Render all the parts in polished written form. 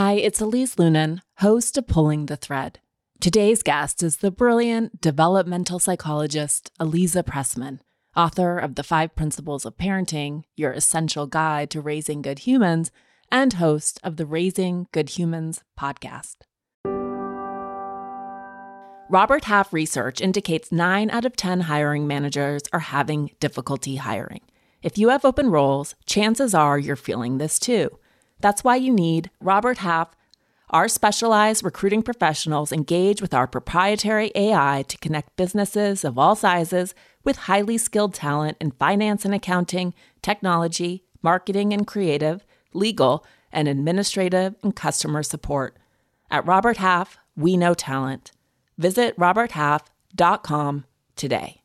Hi, it's Elise Lunan, host of Pulling the Thread. Today's guest is the brilliant developmental psychologist Aliza Pressman, author of The 5 Principles of Parenting, Your Essential Guide to Raising Good Humans, and host of the Raising Good Humans podcast. Robert Half research indicates 9 out of 10 hiring managers are having difficulty hiring. If you have open roles, chances are you're feeling this too. That's why you need Robert Half. Our specialized recruiting professionals engage with our proprietary AI to connect businesses of all sizes with highly skilled talent in finance and accounting, technology, marketing and creative, legal, and administrative and customer support. At Robert Half, we know talent. Visit roberthalf.com today.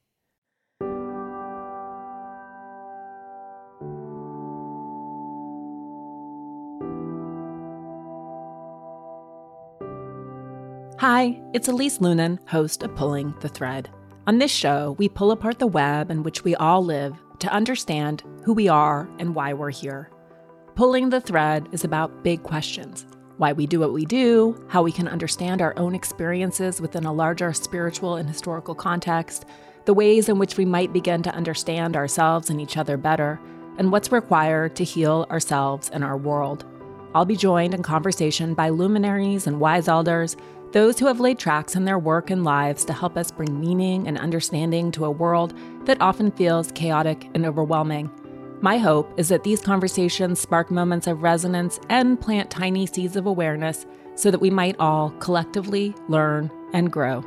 Hi, it's Elise Lunan, host of Pulling the Thread. On this show, we pull apart the web in which we all live to understand who we are and why we're here. Pulling the Thread is about big questions: why we do what we do, how we can understand our own experiences within a larger spiritual and historical context, the ways in which we might begin to understand ourselves and each other better, and what's required to heal ourselves and our world. I'll be joined in conversation by luminaries and wise elders, those who have laid tracks in their work and lives to help us bring meaning and understanding to a world that often feels chaotic and overwhelming. My hope is that these conversations spark moments of resonance and plant tiny seeds of awareness so that we might all collectively learn and grow.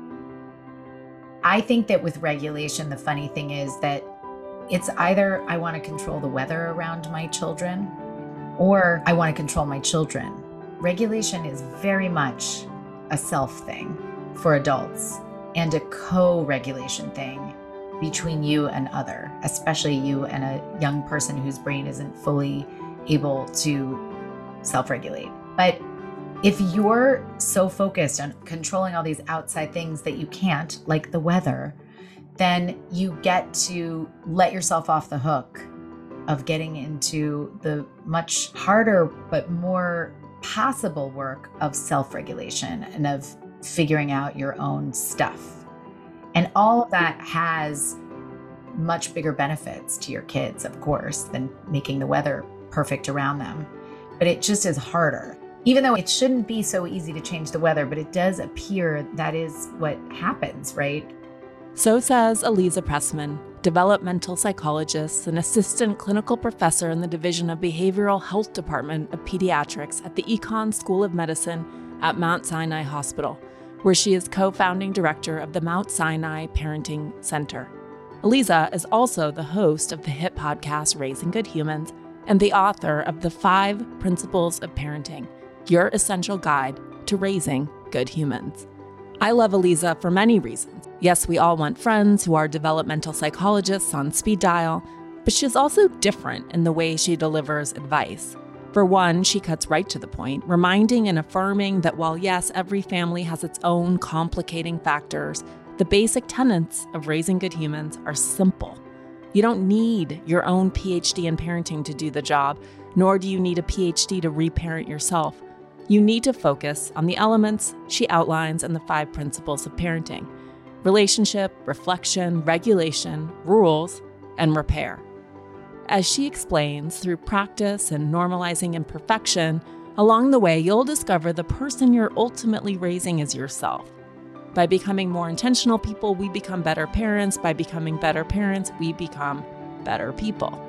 I think that with regulation, the funny thing is that it's either I want to control the weather around my children or I want to control my children. Regulation is very much a self thing for adults and a co-regulation thing between you and other, especially you and a young person whose brain isn't fully able to self-regulate. But if you're so focused on controlling all these outside things that you can't, like the weather, then you get to let yourself off the hook of getting into the much harder but more possible work of self-regulation and of figuring out your own stuff. And all of that has much bigger benefits to your kids, of course, than making the weather perfect around them. But it just is harder. Even though it shouldn't be so easy to change the weather, but it does appear that is what happens, right? So says Aliza Pressman, developmental psychologist and assistant clinical professor in the Division of Behavioral Health Department of Pediatrics at the Econ School of Medicine at Mount Sinai Hospital, where she is co-founding director of the Mount Sinai Parenting Center. Aliza is also the host of the hit podcast Raising Good Humans and the author of The 5 Principles of Parenting, Your Essential Guide to Raising Good Humans. I love Aliza for many reasons. Yes, we all want friends who are developmental psychologists on speed dial, but she's also different in the way she delivers advice. For one, she cuts right to the point, reminding and affirming that while yes, every family has its own complicating factors, the basic tenets of raising good humans are simple. You don't need your own PhD in parenting to do the job, nor do you need a PhD to reparent yourself. You need to focus on the elements she outlines in the 5 principles of parenting: relationship, reflection, regulation, rules, and repair. As she explains, through practice and normalizing imperfection, along the way, you'll discover the person you're ultimately raising is yourself. By becoming more intentional people, we become better parents. By becoming better parents, we become better people.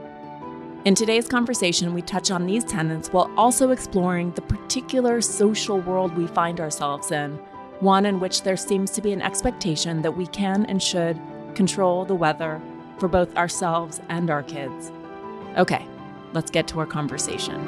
In today's conversation, we touch on these tenets while also exploring the particular social world we find ourselves in, one in which there seems to be an expectation that we can and should control the weather for both ourselves and our kids. Okay, let's get to our conversation.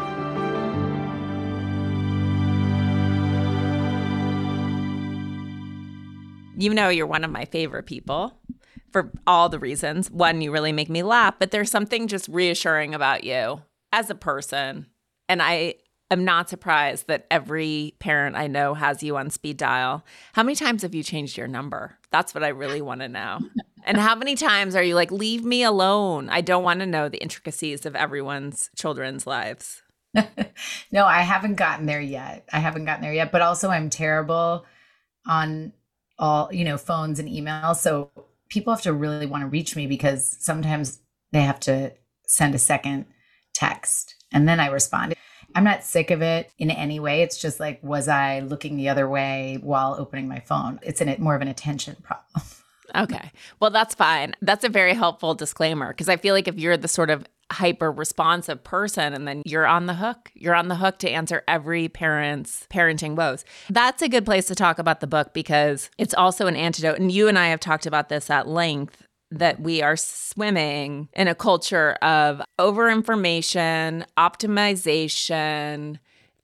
You know you're one of my favorite people for all the reasons. One, you really make me laugh, but there's something just reassuring about you as a person. And I am not surprised that every parent I know has you on speed dial. How many times have you changed your number? That's what I really want to know. And how many times are you like, leave me alone? I don't want to know the intricacies of everyone's children's lives. No, I haven't gotten there yet. I haven't gotten there yet, but also I'm terrible on all, phones and emails. So people have to really want to reach me because sometimes they have to send a second text and then I respond. I'm not sick of it in any way. It's just like, was I looking the other way while opening my phone? It's more of an attention problem. Okay. Well, that's fine. That's a very helpful disclaimer because I feel like if you're the sort of hyper responsive person and then you're on the hook. You're on the hook to answer every parent's parenting woes. That's a good place to talk about the book because it's also an antidote. And you and I have talked about this at length that we are swimming in a culture of overinformation, optimization,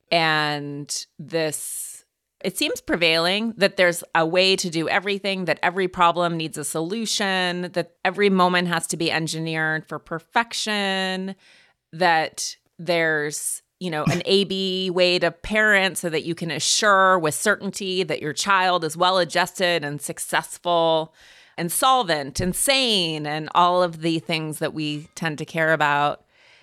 and this it seems prevailing that there's a way to do everything, that every problem needs a solution, that every moment has to be engineered for perfection, that there's, an A-B way to parent so that you can assure with certainty that your child is well-adjusted and successful and solvent and sane and all of the things that we tend to care about.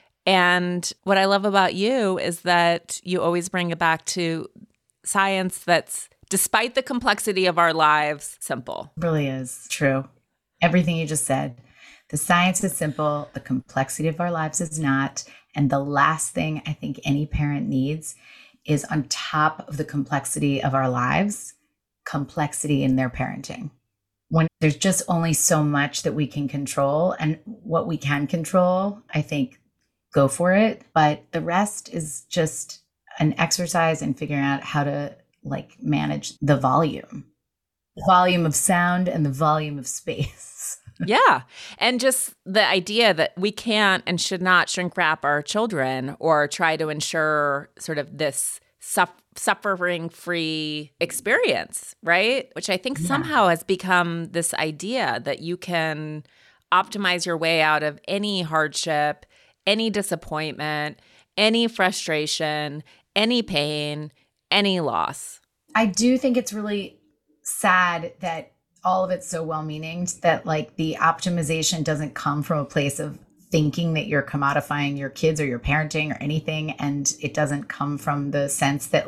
And what I love about you is that you always bring it back to science that's, despite the complexity of our lives, simple. It really is true. Everything you just said. The science is simple. The complexity of our lives is not. And the last thing I think any parent needs is, on top of the complexity of our lives, complexity in their parenting. When there's just only so much that we can control, and what we can control, I think, go for it. But the rest is just an exercise in figuring out how to manage the volume of sound and the volume of space. Yeah. And just the idea that we can't and should not shrink wrap our children or try to ensure sort of this suffering-free experience, right? Which I think somehow has become this idea that you can optimize your way out of any hardship, any disappointment, any frustration, any pain, any loss. I do think it's really sad that all of it's so well-meaning that the optimization doesn't come from a place of thinking that you're commodifying your kids or your parenting or anything. And it doesn't come from the sense that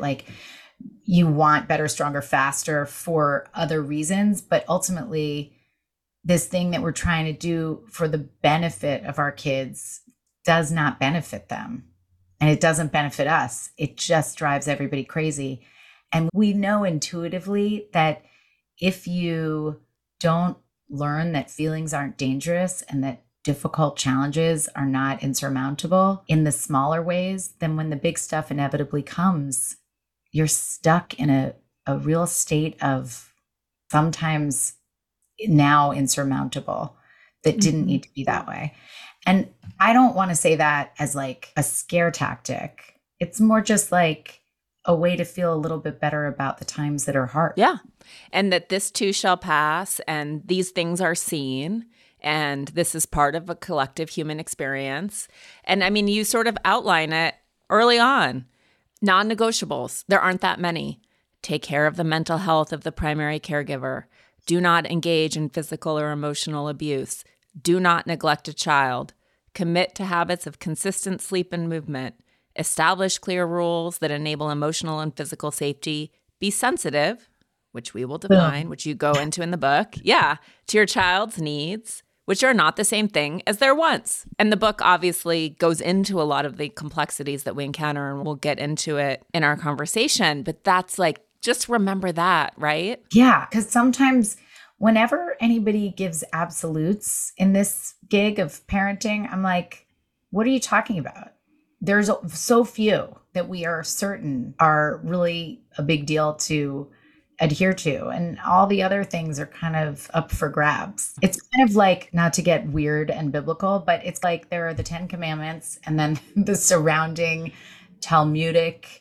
you want better, stronger, faster for other reasons. But ultimately, this thing that we're trying to do for the benefit of our kids does not benefit them. And it doesn't benefit us. It just drives everybody crazy. And we know intuitively that if you don't learn that feelings aren't dangerous and that difficult challenges are not insurmountable in the smaller ways, then when the big stuff inevitably comes, you're stuck in a real state of sometimes now insurmountable that didn't need to be that way. And I don't want to say that as a scare tactic. It's more just a way to feel a little bit better about the times that are hard. Yeah. And that this too shall pass and these things are seen and this is part of a collective human experience. And I mean, you sort of outline it early on. Non-negotiables. There aren't that many. Take care of the mental health of the primary caregiver. Do not engage in physical or emotional abuse. Do not neglect a child. Commit to habits of consistent sleep and movement. Establish clear rules that enable emotional and physical safety. Be sensitive, which we will define, which you go into in the book. Yeah, to your child's needs, which are not the same thing as their wants. And the book obviously goes into a lot of the complexities that we encounter, and we'll get into it in our conversation. But that's just remember that, right? Yeah, because sometimes whenever anybody gives absolutes in this gig of parenting, I'm like, what are you talking about? There's so few that we are certain are really a big deal to adhere to. And all the other things are kind of up for grabs. It's kind of not to get weird and biblical, but it's there are the 10 commandments and then the surrounding Talmudic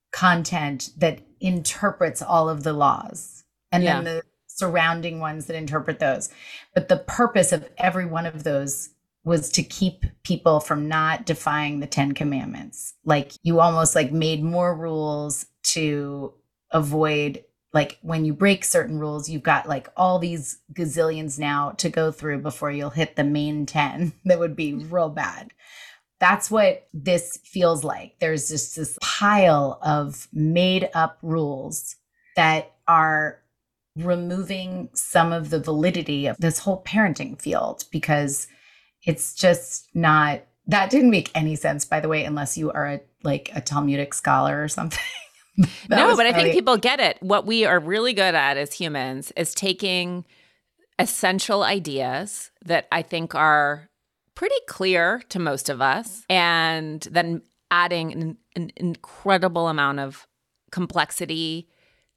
content that interprets all of the laws. And then the surrounding ones that interpret those. But the purpose of every one of those was to keep people from not defying the 10 commandments. You almost made more rules to avoid, when you break certain rules, you've got all these gazillions now to go through before you'll hit the main 10 that would be real bad. That's what this feels like. There's just this pile of made up rules that are removing some of the validity of this whole parenting field because it's just not, that didn't make any sense, by the way, unless you are a Talmudic scholar or something. No, but I think people get it. What we are really good at as humans is taking essential ideas that I think are pretty clear to most of us, and then adding an incredible amount of complexity,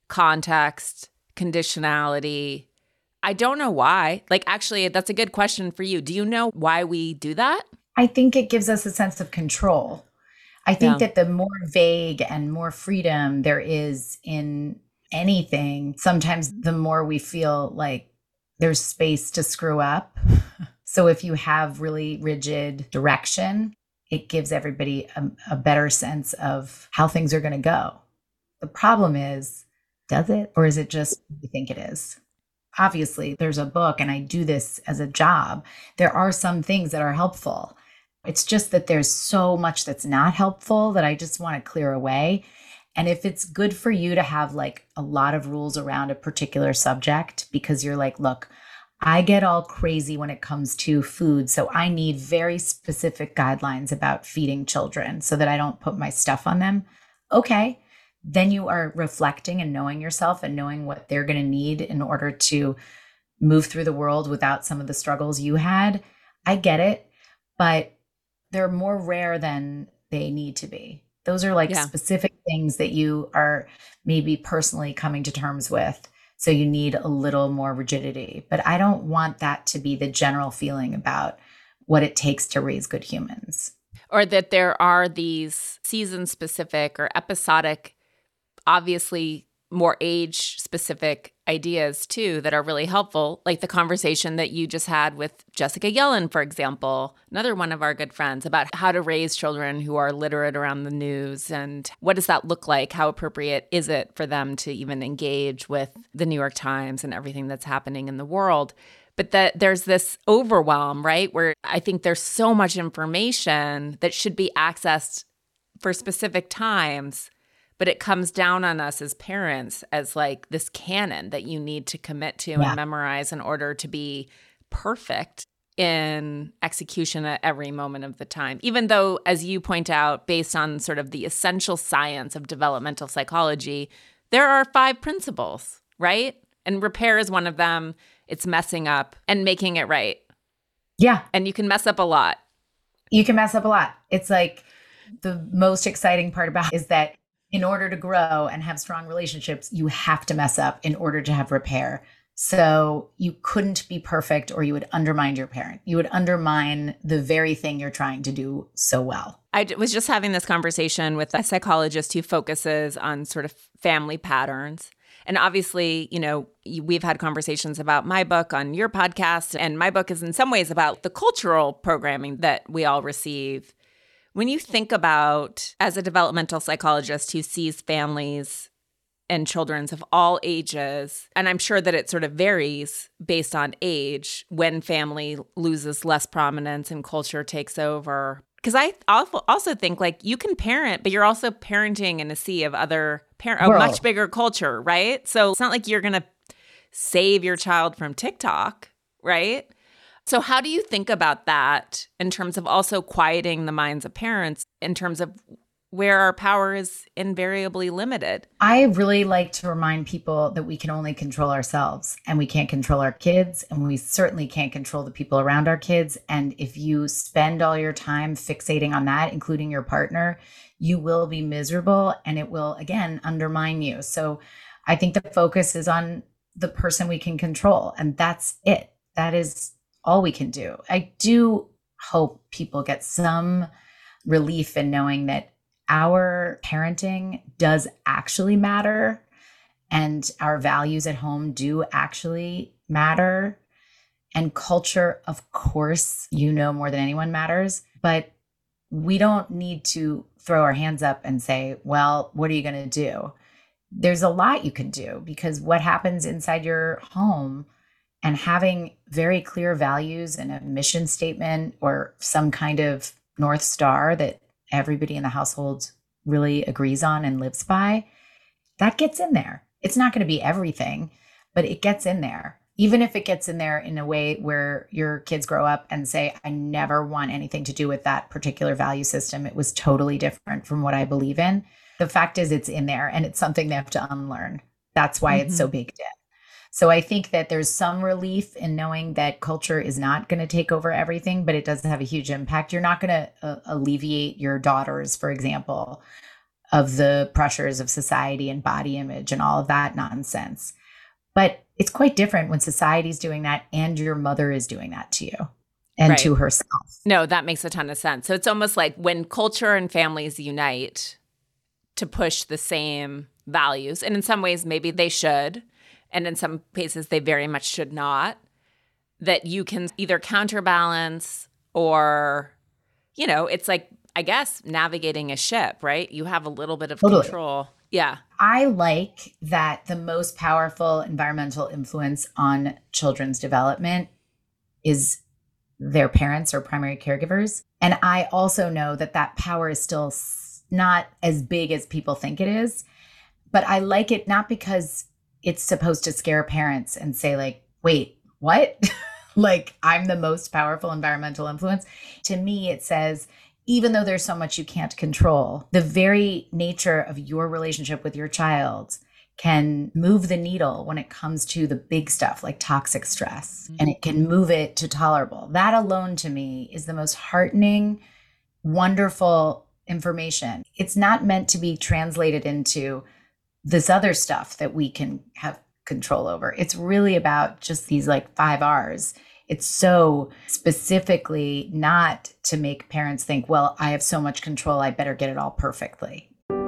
context, conditionality. I don't know why. Like, actually, that's a good question for you. Do you know why we do that? I think it gives us a sense of control. I think that the more vague and more freedom there is in anything, sometimes the more we feel like there's space to screw up. So if you have really rigid direction, it gives everybody a better sense of how things are going to go. The problem is, does it? Or is it just what you think it is? Obviously, there's a book, and I do this as a job. There are some things that are helpful. It's just that there's so much that's not helpful that I just want to clear away. And if it's good for you to have like a lot of rules around a particular subject because you're like, look, I get all crazy when it comes to food. So I need very specific guidelines about feeding children so that I don't put my stuff on them. Okay. Then you are reflecting and knowing yourself and knowing what they're going to need in order to move through the world without some of the struggles you had. I get it, but they're more rare than they need to be. Those are like specific things that you are maybe personally coming to terms with. So you need a little more rigidity. But I don't want that to be the general feeling about what it takes to raise good humans. Or that there are these season-specific or episodic, obviously more age-specific ideas, too, that are really helpful. Like the conversation that you just had with Jessica Yellen, for example, another one of our good friends, about how to raise children who are literate around the news and what does that look like? How appropriate is it for them to even engage with the New York Times and everything that's happening in the world? But that there's this overwhelm, right, where I think there's so much information that should be accessed for specific times, but it comes down on us as parents as like this canon that you need to commit to and memorize in order to be perfect in execution at every moment of the time. Even though, as you point out, based on sort of the essential science of developmental psychology, there are 5 principles, right? And repair is one of them. It's messing up and making it right. Yeah. And you can mess up a lot. You can mess up a lot. It's like the most exciting part about it is that in order to grow and have strong relationships, you have to mess up in order to have repair. So you couldn't be perfect or you would undermine your parent. You would undermine the very thing you're trying to do so well. I was just having this conversation with a psychologist who focuses on sort of family patterns. And obviously, you know, we've had conversations about my book on your podcast, and my book is in some ways about the cultural programming that we all receive. When you think about, as a developmental psychologist who sees families and children of all ages, and I'm sure that it sort of varies based on age, when family loses less prominence and culture takes over. Because I also think, like, you can parent, but you're also parenting in a sea of other a much bigger culture, right? So it's not like you're going to save your child from TikTok, right? So how do you think about that in terms of also quieting the minds of parents in terms of where our power is invariably limited? I really like to remind people that we can only control ourselves, and we can't control our kids, and we certainly can't control the people around our kids. And if you spend all your time fixating on that, including your partner, you will be miserable, and it will, again, undermine you. So I think the focus is on the person we can control, and that's it. That is all we can do. I do hope people get some relief in knowing that our parenting does actually matter, and our values at home do actually matter. And culture, of course, you know more than anyone, matters. But we don't need to throw our hands up and say, well, what are you going to do? There's a lot you can do, because what happens inside your home and having very clear values and a mission statement or some kind of North Star that everybody in the household really agrees on and lives by, that gets in there. It's not going to be everything, but it gets in there. Even if it gets in there in a way where your kids grow up and say, I never want anything to do with that particular value system. It was totally different from what I believe in. The fact is it's in there and it's something they have to unlearn. That's why it's so baked in. So I think that there's some relief in knowing that culture is not going to take over everything, but it does have a huge impact. You're not going to alleviate your daughters, for example, of the pressures of society and body image and all of that nonsense. But it's quite different when society's doing that and your mother is doing that to you and to herself. No, that makes a ton of sense. So it's almost like when culture and families unite to push the same values, and in some ways maybe they should, and in some cases they very much should not, that you can either counterbalance or, it's like, I guess, navigating a ship, right? You have a little bit of control. Yeah. I like that the most powerful environmental influence on children's development is their parents or primary caregivers. And I also know that that power is still not as big as people think it is. But I like it not because it's supposed to scare parents and say like, wait, what? Like I'm the most powerful environmental influence. To me, it says, even though there's so much you can't control, the very nature of your relationship with your child can move the needle when it comes to the big stuff like toxic stress, and it can move it to tolerable. That alone to me is the most heartening, wonderful information. It's not meant to be translated into this other stuff that we can have control over. It's really about just these like 5 R's. It's so specifically not to make parents think, well, I have so much control, I better get it all perfectly.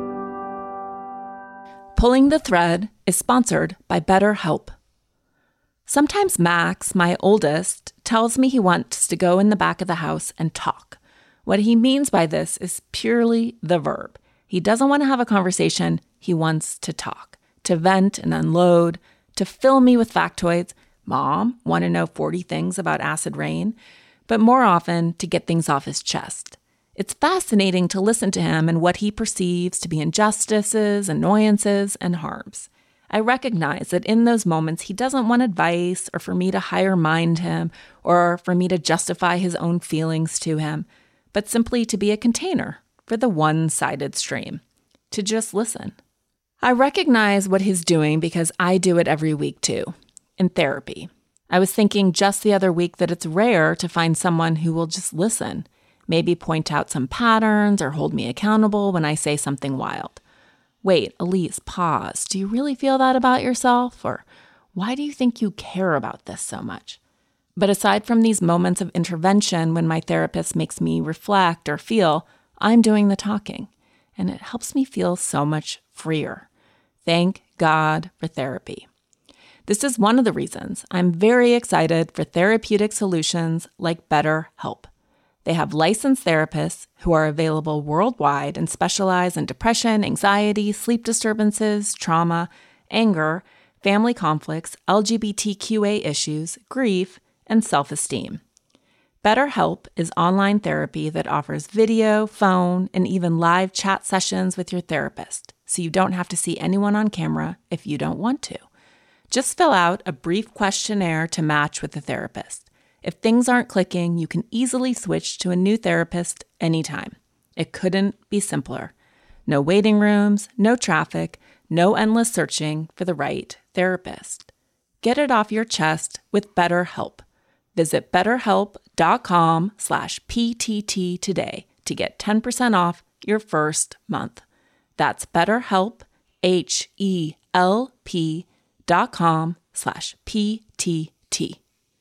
Pulling the Thread is sponsored by BetterHelp. Sometimes Max, my oldest, tells me he wants to go in the back of the house and talk. What he means by this is purely the verb. He doesn't want to have a conversation. He wants to talk, to vent and unload, to fill me with factoids. Mom, want to know 40 things about acid rain? But more often, to get things off his chest. It's fascinating to listen to him and what he perceives to be injustices, annoyances, and harms. I recognize that in those moments, he doesn't want advice or for me to higher mind him or for me to justify his own feelings to him, but simply to be a container for the one-sided stream, to just listen. I recognize what he's doing because I do it every week too, in therapy. I was thinking just the other week that it's rare to find someone who will just listen, maybe point out some patterns or hold me accountable when I say something wild. Wait, Elise, pause. Do you really feel that about yourself? Or why do you think you care about this so much? But aside from these moments of intervention when my therapist makes me reflect or feel, I'm doing the talking, and it helps me feel so much freer. Thank God for therapy. This is one of the reasons I'm very excited for therapeutic solutions like BetterHelp. They have licensed therapists who are available worldwide and specialize in depression, anxiety, sleep disturbances, trauma, anger, family conflicts, LGBTQA issues, grief, and self-esteem. BetterHelp is online therapy that offers video, phone, and even live chat sessions with your therapist, so you don't have to see anyone on camera if you don't want to. Just fill out a brief questionnaire to match with the therapist. If things aren't clicking, you can easily switch to a new therapist anytime. It couldn't be simpler. No waiting rooms, no traffic, no endless searching for the right therapist. Get it off your chest with BetterHelp. Visit betterhelp.com/PTT today to get 10% off your first month. That's BetterHelp, HELP.com/PTT.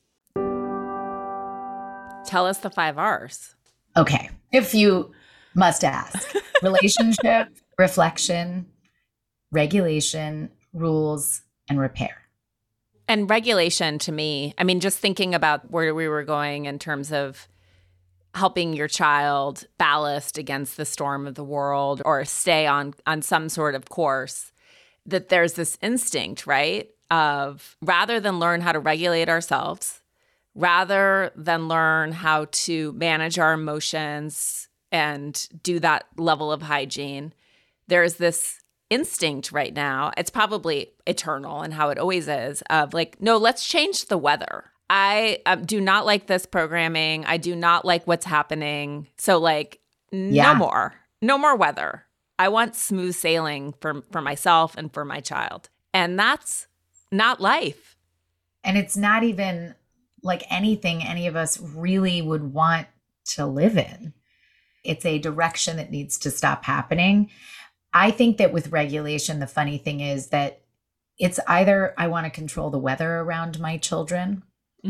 Tell us the 5 R's. Okay. If you must ask. Relationship, reflection, regulation, rules, and repair. And regulation to me, I mean, just thinking about where we were going in terms of helping your child ballast against the storm of the world or stay on some sort of course, that there's this instinct, right, of rather than learn how to regulate ourselves, rather than learn how to manage our emotions and do that level of hygiene, there's this instinct right now. It's probably eternal and how it always is of like, no, let's change the weather. I do not like this programming. I do not like what's happening. So like, no more weather. I want smooth sailing for myself and for my child. And that's not life. And it's not even like anything any of us really would want to live in. It's a direction that needs to stop happening. I think that with regulation, the funny thing is that it's either I want to control the weather around my children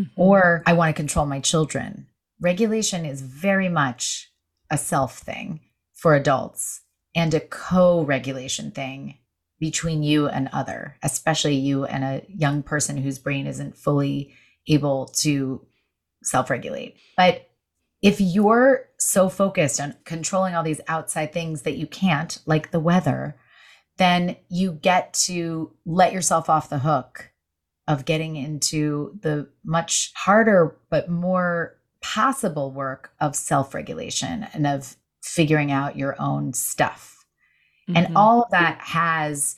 or I want to control my children. Regulation is very much a self thing for adults and a co-regulation thing between you and other, especially you and a young person whose brain isn't fully able to self-regulate. But if you're so focused on controlling all these outside things that you can't, like the weather, then you get to let yourself off the hook of getting into the much harder but more possible work of self-regulation and of figuring out your own stuff. And all of that has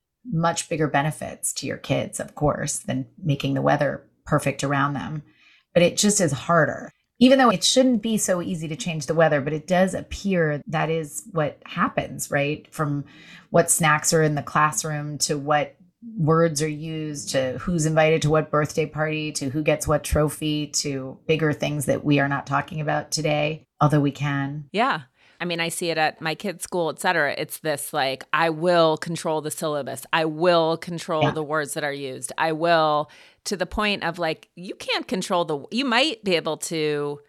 much bigger benefits to your kids, of course, than making the weather perfect around them. But it just is harder. Even though it shouldn't be so easy to change the weather, but it does appear that is what happens, right? From what snacks are in the classroom to what words are used to who's invited to what birthday party to who gets what trophy to bigger things that we are not talking about today, although we can. Yeah. I mean, I see it at my kids' school, et cetera. It's this like, I will control the syllabus. I will control the words that are used. I will, to the point of like, you can't control you might be able to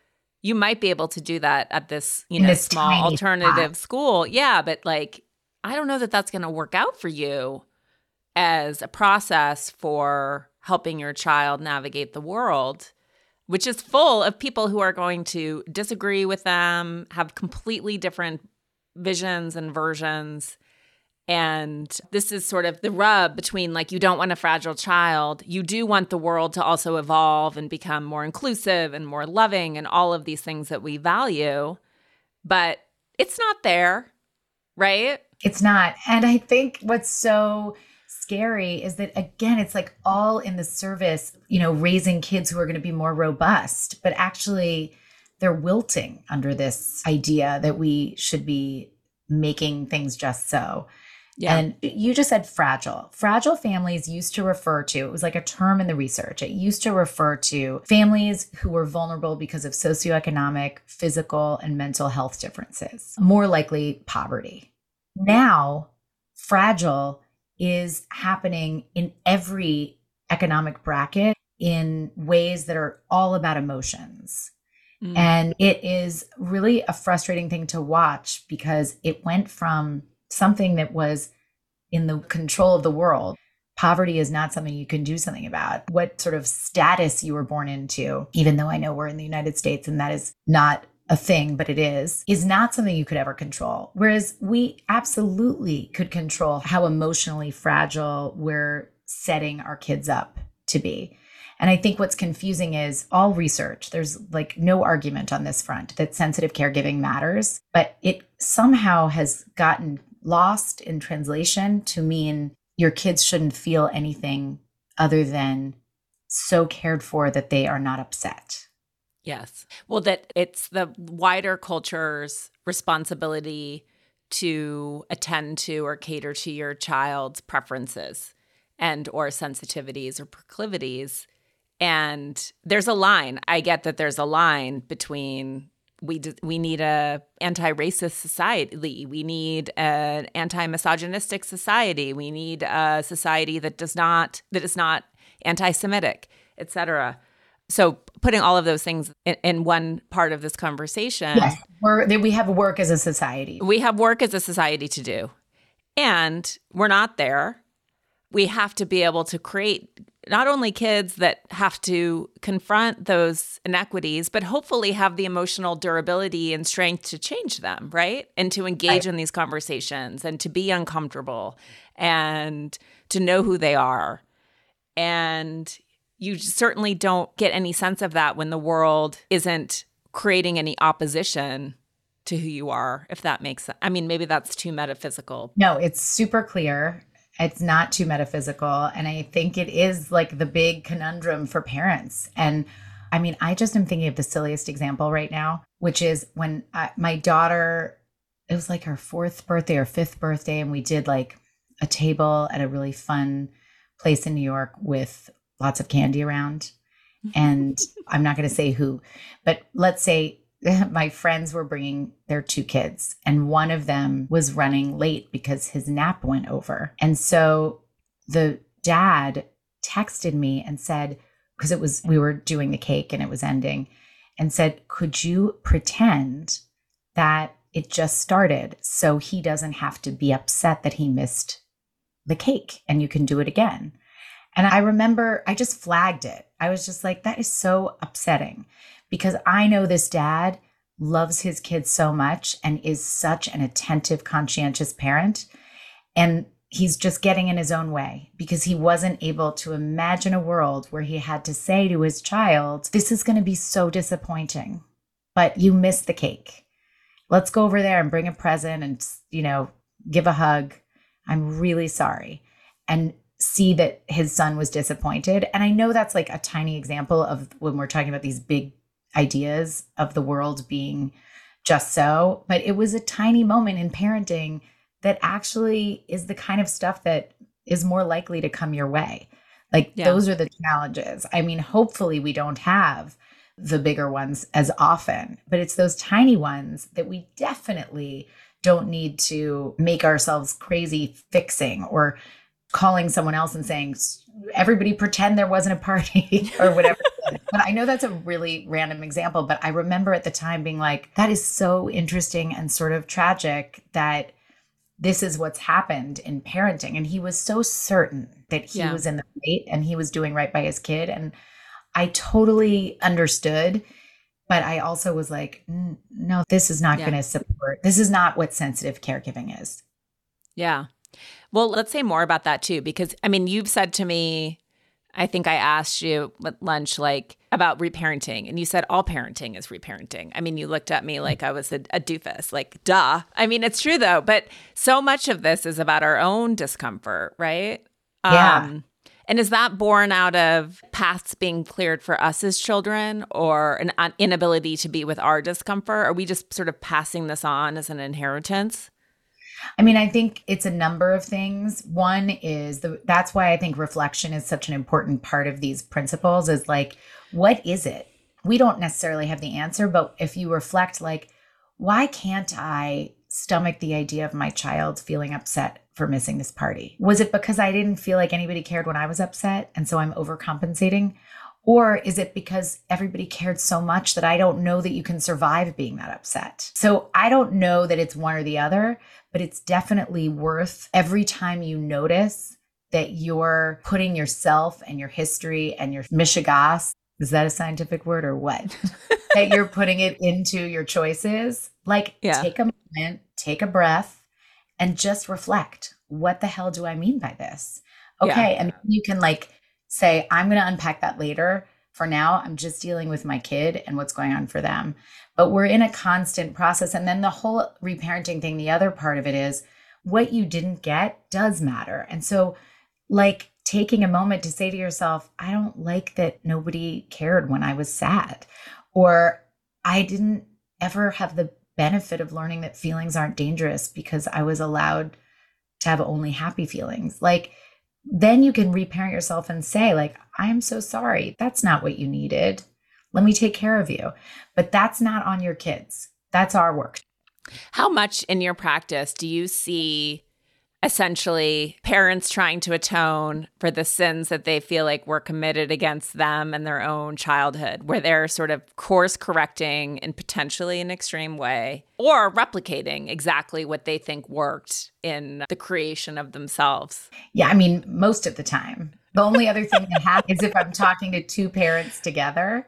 do that at this, this small alternative school. Yeah. But like, I don't know that that's going to work out for you as a process for helping your child navigate the world, which is full of people who are going to disagree with them, have completely different visions and versions. And this is sort of the rub between like, you don't want a fragile child. You do want the world to also evolve and become more inclusive and more loving and all of these things that we value. But it's not there, right? It's not. And I think what's so scary is that, again, it's like all in the service, raising kids who are going to be more robust, but actually they're wilting under this idea that we should be making things just so. Yeah. And you just said fragile. Fragile families used to refer to, it was like a term in the research. It used to refer to families who were vulnerable because of socioeconomic, physical, and mental health differences, more likely poverty. Now, fragile is happening in every economic bracket in ways that are all about emotions. And it is really a frustrating thing to watch because it went from something that was in the control of the world. Poverty is not something you can do something about. What sort of status you were born into, even though I know we're in the United States and that is not a thing, but it is not something you could ever control. Whereas we absolutely could control how emotionally fragile we're setting our kids up to be. And I think what's confusing is all research, there's like no argument on this front that sensitive caregiving matters, but it somehow has gotten lost in translation to mean your kids shouldn't feel anything other than so cared for that they are not upset. Yes. Well, that it's the wider culture's responsibility to attend to or cater to your child's preferences and or sensitivities or proclivities. And there's a line. I get that there's a line between we need a anti-racist society. We need an anti-misogynistic society. We need a society that is not anti-Semitic, et cetera. So putting all of those things in one part of this conversation. Yes, we have work as a society. We have work as a society to do. And we're not there. We have to be able to create not only kids that have to confront those inequities, but hopefully have the emotional durability and strength to change them, right? And to engage in these conversations and to be uncomfortable and to know who they are. And you certainly don't get any sense of that when the world isn't creating any opposition to who you are, if that makes sense. I mean, maybe that's too metaphysical. No, it's super clear. It's not too metaphysical. And I think it is like the big conundrum for parents. And I mean, I just am thinking of the silliest example right now, which is when my daughter, it was like her 4th birthday or 5th birthday. And we did like a table at a really fun place in New York with lots of candy around. And I'm not going to say who, but let's say my friends were bringing their 2 kids and one of them was running late because his nap went over. And so the dad texted me and said, because we were doing the cake and it was ending, and said, could you pretend that it just started so he doesn't have to be upset that he missed the cake and you can do it again. And I remember I just flagged it. I was just like, that is so upsetting because I know this dad loves his kids so much and is such an attentive, conscientious parent. And he's just getting in his own way because he wasn't able to imagine a world where he had to say to his child, this is going to be so disappointing, but you missed the cake. Let's go over there and bring a present and, give a hug. I'm really sorry. And see that his son was disappointed. And I know that's like a tiny example of when we're talking about these big ideas of the world being just so, but it was a tiny moment in parenting that actually is the kind of stuff that is more likely to come your way. Like those are the challenges. I mean, hopefully we don't have the bigger ones as often, but it's those tiny ones that we definitely don't need to make ourselves crazy fixing or calling someone else and saying, everybody pretend there wasn't a party or whatever. But I know that's a really random example, but I remember at the time being like, that is so interesting and sort of tragic that this is what's happened in parenting. And he was so certain that he was in the right and he was doing right by his kid. And I totally understood, but I also was like, no, this is not going to support. This is not what sensitive caregiving is. Yeah. Well, let's say more about that too, because I mean, you've said to me, I think I asked you at lunch, like about reparenting, and you said all parenting is reparenting. I mean, you looked at me like I was a doofus, like, duh. I mean, it's true though, but so much of this is about our own discomfort, right? Yeah. And is that born out of paths being cleared for us as children or an inability to be with our discomfort? Are we just sort of passing this on as an inheritance? I mean, I think it's a number of things. One is that's why I think reflection is such an important part of these principles is like, what is it? We don't necessarily have the answer, but if you reflect like, why can't I stomach the idea of my child feeling upset for missing this party? Was it because I didn't feel like anybody cared when I was upset and so I'm overcompensating? Or is it because everybody cared so much that I don't know that you can survive being that upset? So I don't know that it's one or the other, but it's definitely worth every time you notice that you're putting yourself and your history and your mishigas, is that a scientific word or what? That you're putting it into your choices. Like take a moment, take a breath and just reflect. What the hell do I mean by this? Okay. And you can like say, I'm going to unpack that later. For now, I'm just dealing with my kid and what's going on for them. But we're in a constant process. And then the whole reparenting thing, the other part of it is what you didn't get does matter. And so like taking a moment to say to yourself, I don't like that nobody cared when I was sad, or I didn't ever have the benefit of learning that feelings aren't dangerous because I was allowed to have only happy feelings. Like, then you can reparent yourself and say like, I'm so sorry. That's not what you needed. Let me take care of you. But that's not on your kids. That's our work. How much in your practice do you see essentially parents trying to atone for the sins that they feel like were committed against them and their own childhood, where they're sort of course correcting in potentially an extreme way or replicating exactly what they think worked in the creation of themselves? Yeah, I mean, most of the time. The only other thing that happens is if I'm talking to 2 parents together.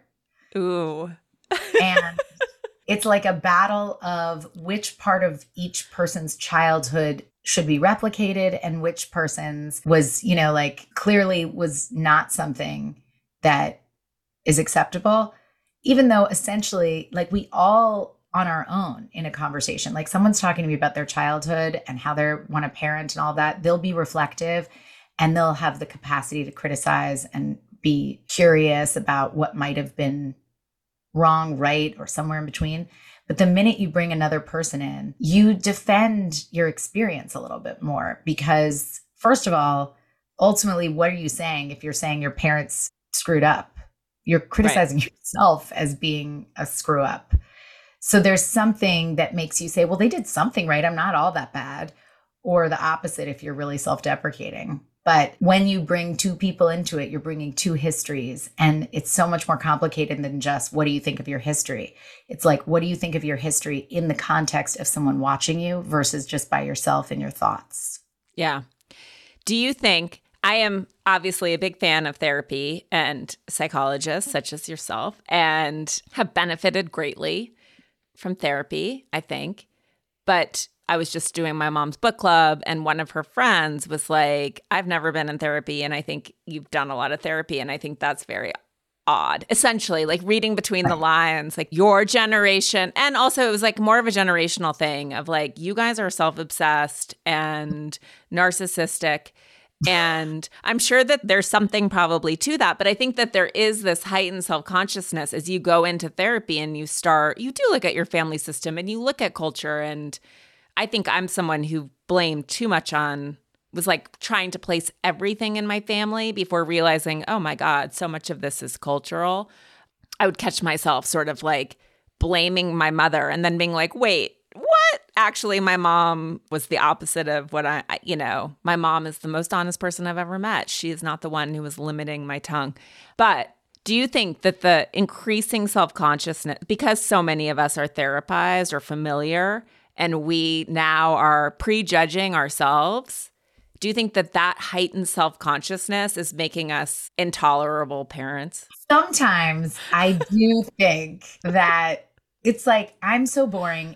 Ooh. And it's like a battle of which part of each person's childhood should be replicated and which person's was, like clearly was not something that is acceptable, even though essentially, like, we all on our own in a conversation, like someone's talking to me about their childhood and how they want to parent and all that, they'll be reflective and they'll have the capacity to criticize and be curious about what might have been wrong, right, or somewhere in between. But the minute you bring another person in, you defend your experience a little bit more because, first of all, ultimately, what are you saying if you're saying your parents screwed up? You're criticizing yourself as being a screw up. So there's something that makes you say, well, they did something right. I'm not all that bad. Or the opposite if you're really self-deprecating. But when you bring two people into it, you're bringing two histories. And it's so much more complicated than just, what do you think of your history? It's like, what do you think of your history in the context of someone watching you versus just by yourself and your thoughts? Yeah. Do you think, I am obviously a big fan of therapy and psychologists such as yourself and have benefited greatly from therapy, I think. But I was just doing my mom's book club and one of her friends was like, I've never been in therapy and I think you've done a lot of therapy and I think that's very odd. Essentially, like reading between the lines, like your generation. And also it was like more of a generational thing of like, you guys are self-obsessed and narcissistic. And I'm sure that there's something probably to that. But I think that there is this heightened self-consciousness as you go into therapy and you do look at your family system and you look at culture. And I think I'm someone who blamed too much was like trying to place everything in my family before realizing, oh my God, so much of this is cultural. I would catch myself sort of like blaming my mother and then being like, wait, what? Actually, my mom was the opposite of what my mom is the most honest person I've ever met. She is not the one who was limiting my tongue. But do you think that the increasing self-consciousness, because so many of us are therapized or familiar, and we now are prejudging ourselves, do you think that that heightened self-consciousness is making us intolerable parents? Sometimes I do think that it's like, I'm so boring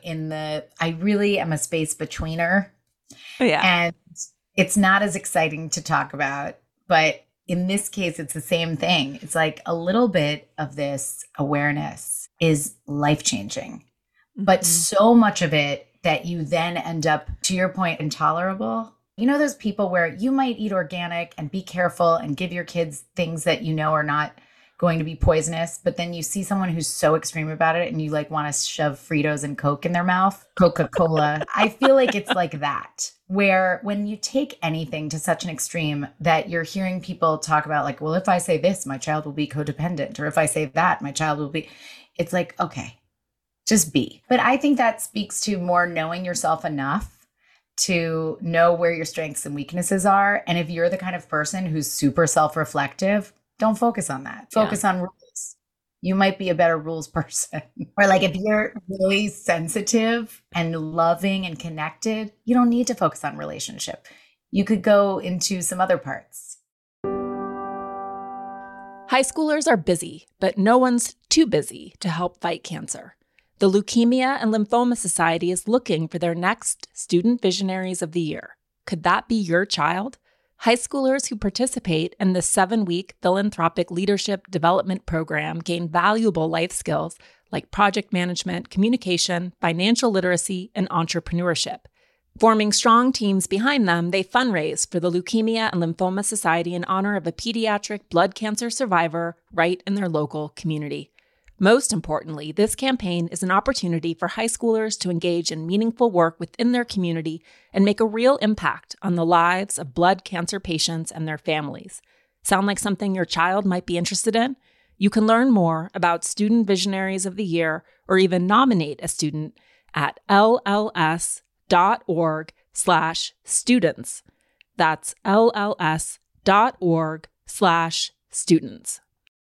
I really am a space betweener. Yeah. And it's not as exciting to talk about, but in this case, it's the same thing. It's like a little bit of this awareness is life-changing, but so much of it that you then end up, to your point, intolerable. You know, those people where you might eat organic and be careful and give your kids things that you know are not going to be poisonous, but then you see someone who's so extreme about it and you like want to shove Fritos and Coke in their mouth, Coca-Cola. I feel like it's like that, where when you take anything to such an extreme that you're hearing people talk about like, well, if I say this, my child will be codependent, or if I say that, my child will be, it's like, okay, just be. But I think that speaks to more knowing yourself enough to know where your strengths and weaknesses are. And if you're the kind of person who's super self-reflective, don't focus on that. Focus on rules. You might be a better rules person. Or like if you're really sensitive and loving and connected, you don't need to focus on relationship. You could go into some other parts. High schoolers are busy, but no one's too busy to help fight cancer. The Leukemia and Lymphoma Society is looking for their next Student Visionaries of the Year. Could that be your child? High schoolers who participate in the 7-week philanthropic leadership development program gain valuable life skills like project management, communication, financial literacy, and entrepreneurship. Forming strong teams behind them, they fundraise for the Leukemia and Lymphoma Society in honor of a pediatric blood cancer survivor right in their local community. Most importantly, this campaign is an opportunity for high schoolers to engage in meaningful work within their community and make a real impact on the lives of blood cancer patients and their families. Sound like something your child might be interested in? You can learn more about Student Visionaries of the Year or even nominate a student at lls.org/students. That's lls.org/students.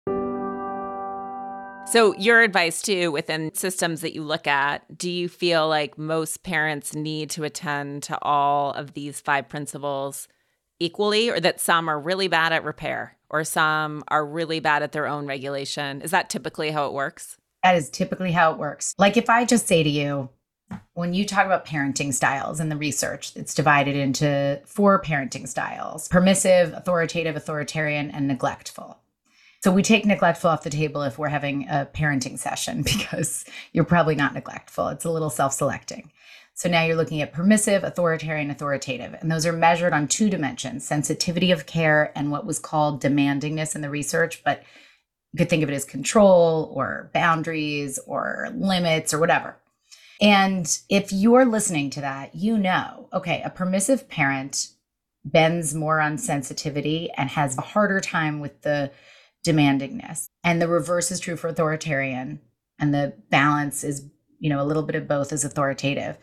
So your advice too, within systems that you look at, do you feel like most parents need to attend to all of these 5 principles equally, or that some are really bad at repair or some are really bad at their own regulation? Is that typically how it works? That is typically how it works. Like if I just say to you, when you talk about parenting styles in the research, it's divided into 4 parenting styles: permissive, authoritative, authoritarian, and neglectful. So we take neglectful off the table if we're having a parenting session because you're probably not neglectful. It's a little self-selecting. So now you're looking at permissive, authoritarian, authoritative. And those are measured on 2 dimensions, sensitivity of care and what was called demandingness in the research. But you could think of it as control or boundaries or limits or whatever. And if you're listening to that, you know, okay, a permissive parent bends more on sensitivity and has a harder time with the demandingness. And the reverse is true for authoritarian. And the balance is, a little bit of both is authoritative.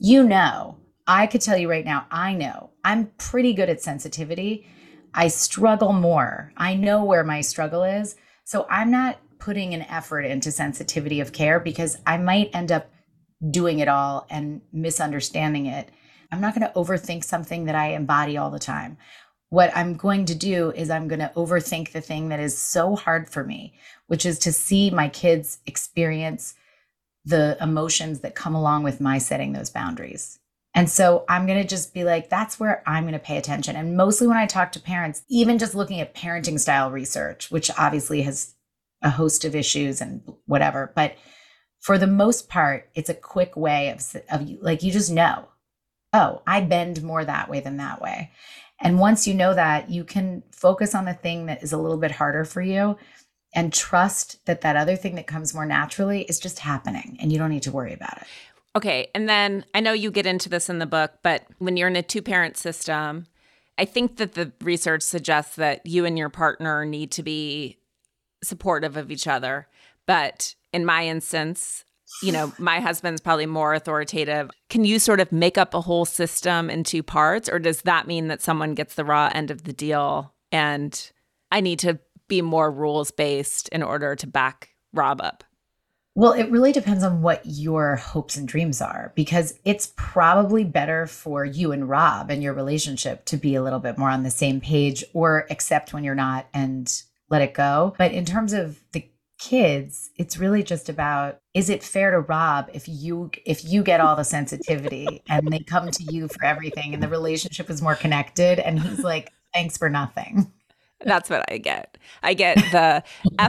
I could tell you right now, I know I'm pretty good at sensitivity. I struggle more. I know where my struggle is. So I'm not putting an effort into sensitivity of care because I might end up doing it all and misunderstanding it. I'm not going to overthink something that I embody all the time. What I'm going to do is I'm going to overthink the thing that is so hard for me, which is to see my kids experience the emotions that come along with my setting those boundaries. And so I'm going to just be like, that's where I'm going to pay attention. And mostly when I talk to parents, even just looking at parenting style research, which obviously has a host of issues and whatever, but for the most part, it's a quick way of like, you just know, oh, I bend more that way than that way. And once you know that, you can focus on the thing that is a little bit harder for you and trust that that other thing that comes more naturally is just happening and you don't need to worry about it. Okay. And then I know you get into this in the book, but when you're in a 2-parent system, I think that the research suggests that you and your partner need to be supportive of each other. But in my instance, my husband's probably more authoritative. Can you sort of make up a whole system in 2 parts? Or does that mean that someone gets the raw end of the deal and I need to be more rules-based in order to back Rob up? Well, it really depends on what your hopes and dreams are, because it's probably better for you and Rob and your relationship to be a little bit more on the same page or accept when you're not and let it go. But in terms of the kids, it's really just about, is it fair to Rob if you get all the sensitivity and they come to you for everything and the relationship is more connected and he's like, thanks for nothing. That's what I get. I get the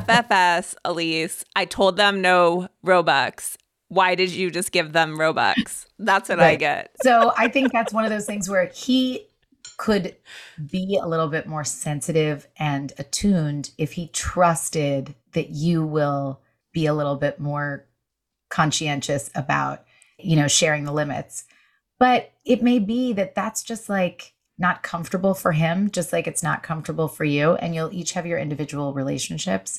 FFS, Elise. I told them no Robux. Why did you just give them Robux? That's what I get. So I think that's one of those things where he could be a little bit more sensitive and attuned if he trusted that you will be a little bit more conscientious about, sharing the limits. But it may be that that's just like not comfortable for him, just like it's not comfortable for you. And you'll each have your individual relationships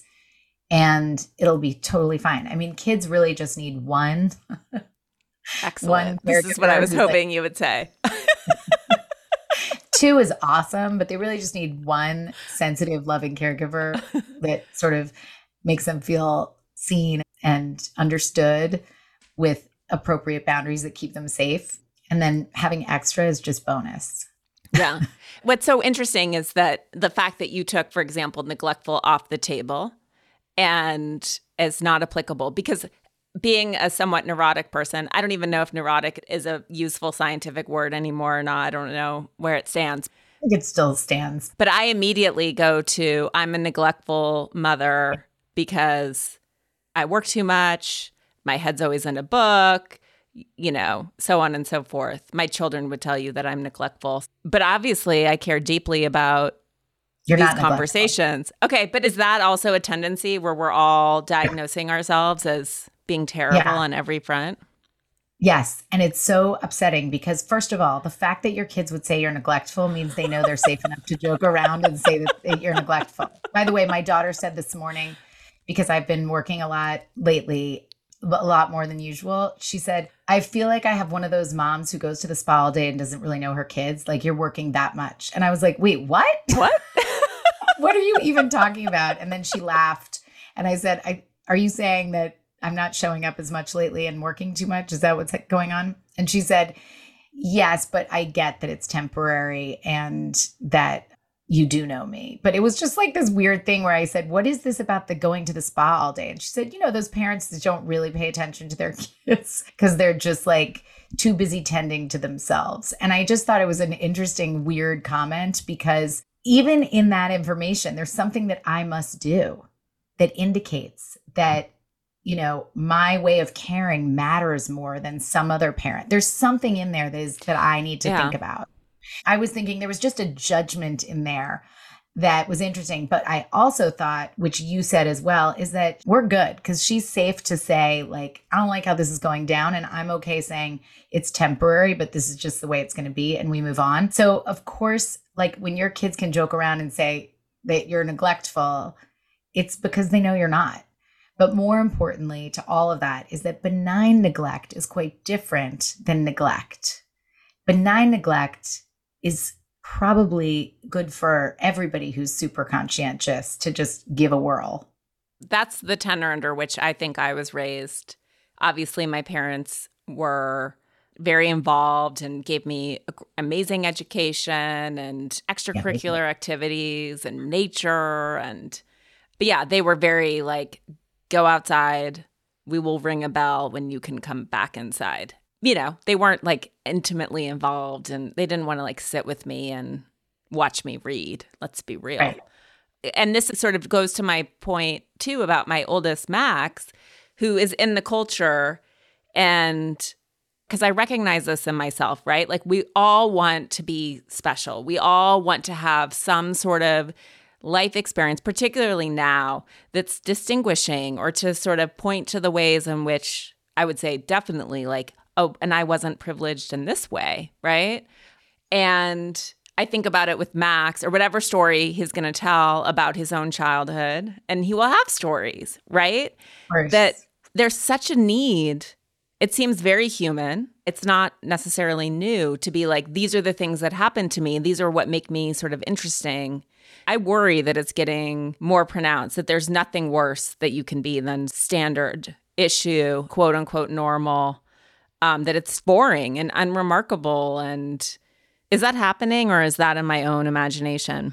and it'll be totally fine. I mean, kids really just need one. Excellent. This is what I was hoping you would say. 2 is awesome, but they really just need one sensitive, loving caregiver that sort of makes them feel seen and understood with appropriate boundaries that keep them safe. And then having extra is just bonus. Yeah. What's so interesting is that the fact that you took, for example, neglectful off the table and is not applicable, because being a somewhat neurotic person, I don't even know if neurotic is a useful scientific word anymore or not. I don't know where it stands. I think it still stands. But I immediately go to, I'm a neglectful mother because I work too much. My head's always in a book, so on and so forth. My children would tell you that I'm neglectful. But obviously, I care deeply about these conversations. Okay, but is that also a tendency where we're all diagnosing ourselves as being terrible on every front? Yes. And it's so upsetting because, first of all, the fact that your kids would say you're neglectful means they know they're safe enough to joke around and say that you're neglectful. By the way, my daughter said this morning, because I've been working a lot lately, a lot more than usual. She said, I feel like I have one of those moms who goes to the spa all day and doesn't really know her kids. Like, you're working that much. And I was like, wait, what? What? What are you even talking about? And then she laughed. And I said, are you saying that I'm not showing up as much lately and working too much? Is that what's going on? And she said, yes, but I get that it's temporary and that you do know me. But it was just like this weird thing where I said, what is this about the going to the spa all day? And she said, those parents that don't really pay attention to their kids because they're just like too busy tending to themselves. And I just thought it was an interesting, weird comment because even in that information, there's something that I must do that indicates that, my way of caring matters more than some other parent. There's something in there that I need to Yeah. think about. I was thinking there was just a judgment in there that was interesting. But I also thought, which you said as well, is that we're good because she's safe to say, like, I don't like how this is going down. And I'm okay saying it's temporary, but this is just the way it's going to be. And we move on. So, of course, like when your kids can joke around and say that you're neglectful, it's because they know you're not. But more importantly to all of that is that benign neglect is quite different than neglect. Benign neglect is probably good for everybody who's super conscientious to just give a whirl. That's the tenor under which I think I was raised. Obviously, my parents were very involved and gave me amazing education and extracurricular activities and nature. But yeah, they were very like, go outside. We will ring a bell when you can come back inside. They weren't like intimately involved and they didn't want to like sit with me and watch me read. Let's be real. Right. And this sort of goes to my point too about my oldest, Max, who is in the culture. And because I recognize this in myself, right? Like we all want to be special. We all want to have some sort of life experience, particularly now, that's distinguishing or to sort of point to the ways in which I would say definitely like, oh, and I wasn't privileged in this way, right? And I think about it with Max or whatever story he's going to tell about his own childhood, and he will have stories, right? That there's such a need. It seems very human. It's not necessarily new to be like, these are the things that happen to me. These are what make me sort of interesting. I worry that it's getting more pronounced, that there's nothing worse that you can be than standard issue, quote unquote, normal, that it's boring and unremarkable. And is that happening or is that in my own imagination?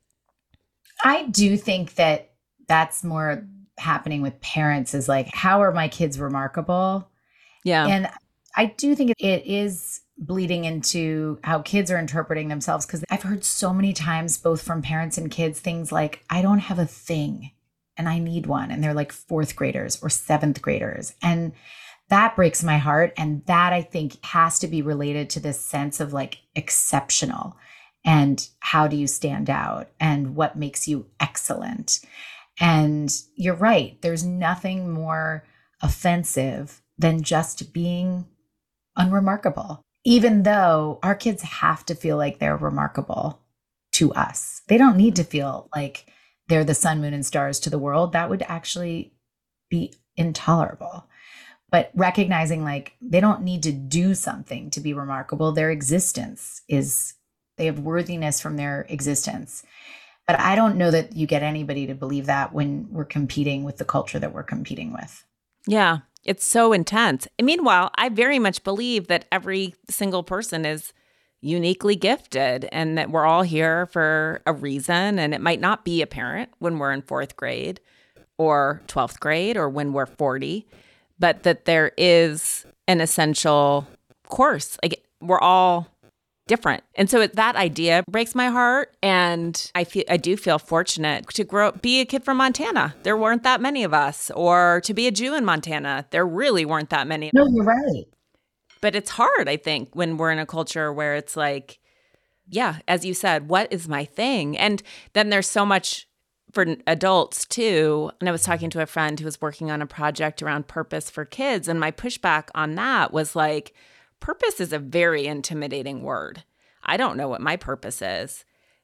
I do think that that's more happening with parents is like, how are my kids remarkable? Yeah. And I do think it is bleeding into how kids are interpreting themselves because I've heard so many times, both from parents and kids, things like, I don't have a thing and I need one. And they're like fourth graders or seventh graders. And that breaks my heart. And that I think has to be related to this sense of like exceptional and how do you stand out and what makes you excellent. And you're right. There's nothing more offensive than just being unremarkable, even though our kids have to feel like they're remarkable to us. They don't need to feel like they're the sun, moon, and stars to the world. That would actually be intolerable. But recognizing like they don't need to do something to be remarkable. Their existence they have worthiness from their existence. But I don't know that you get anybody to believe that when we're competing with the culture that we're competing with. Yeah. It's so intense. And meanwhile, I very much believe that every single person is uniquely gifted and that we're all here for a reason. And it might not be apparent when we're in fourth grade or 12th grade or when we're 40, but that there is an essential course. Like we're all different. And so that idea breaks my heart. And I do feel fortunate to be a kid from Montana. There weren't that many of us. Or to be a Jew in Montana. There really weren't that many. No, you're right. But it's hard, I think, when we're in a culture where it's like, yeah, as you said, what is my thing? And then there's so much for adults too. And I was talking to a friend who was working on a project around purpose for kids. And my pushback on that was like, purpose is a very intimidating word. I don't know what my purpose is.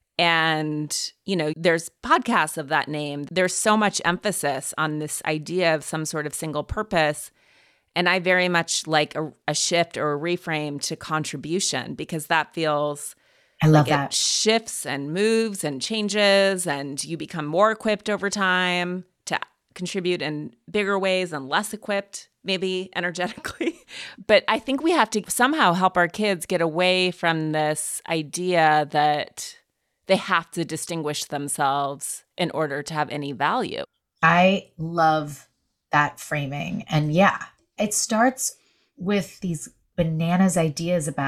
And, there's podcasts of that name. There's so much emphasis on this idea of some sort of single purpose. And I very much like a shift or a reframe to contribution because that feels I love like that. It shifts and moves and changes and you become more equipped over time to contribute in bigger ways and less equipped, maybe energetically. But I think we have to somehow help our kids get away from this idea that they have to distinguish themselves in order to have any value. I love that framing. And yeah, it starts with these bananas ideas about